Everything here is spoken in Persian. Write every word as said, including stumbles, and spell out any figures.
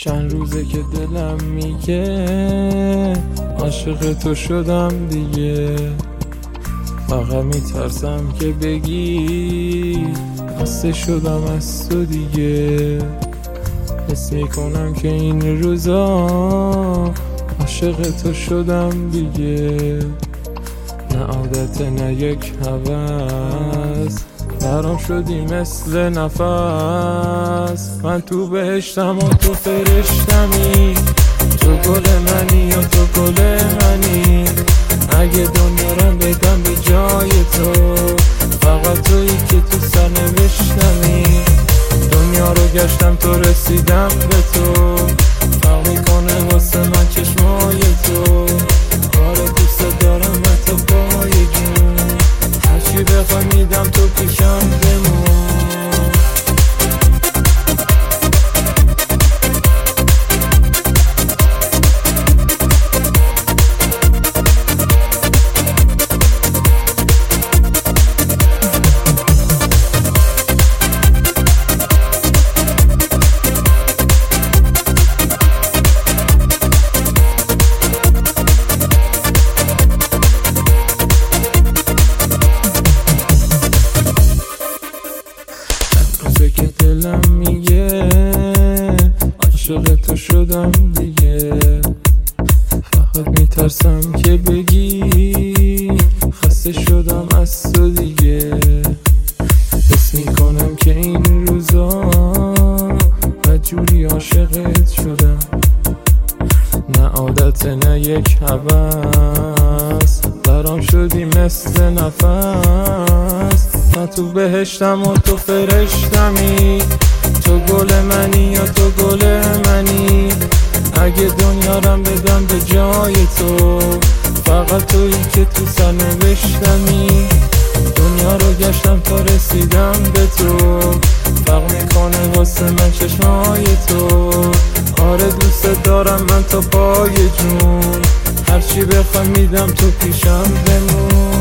چند روزه که دلم میگه عاشق تو شدم دیگه، فقط میترسم که بگی خسته شدم از تو دیگه. حس میکنم که این روزا عاشق تو شدم دیگه، نه عادت نه یک هوس، برام شدی مثل نفس. من تو بهشتم و تو فرشتمی، تو گل منی یا تو گل منی. اگه دنیا رو بدم به جای تو، فقط تویی که تو سرنوشتمی. دنیا رو گشتم تو رسیدم به تو، فرق میکنه واسه من چشمای تو. آره دوست دارم من تو پای جون، هرچی بخوای میدم تو پیشم بمون. که دلم میگه عاشق تو شدم دیگه، فقط میترسم که بگی خسته شدم از تو دیگه. حس میکنم که این روزا بدجوری عاشقت شدم، نه عادت نه یک هوس، برام شدی مثل نفس. من تو بهشتم و تو فرشتمی، تو گل منی یا تو گل منی. اگه دنیا رم بدم به جای تو، فقط تویی که تو سرنوشتمی. دنیا رو گشتم تا رسیدم به تو، فرق میکنه واسه من چشمای تو. آره دوست دارم من تا پای جون، هرچی بخوای میدم تو پیشم بمون.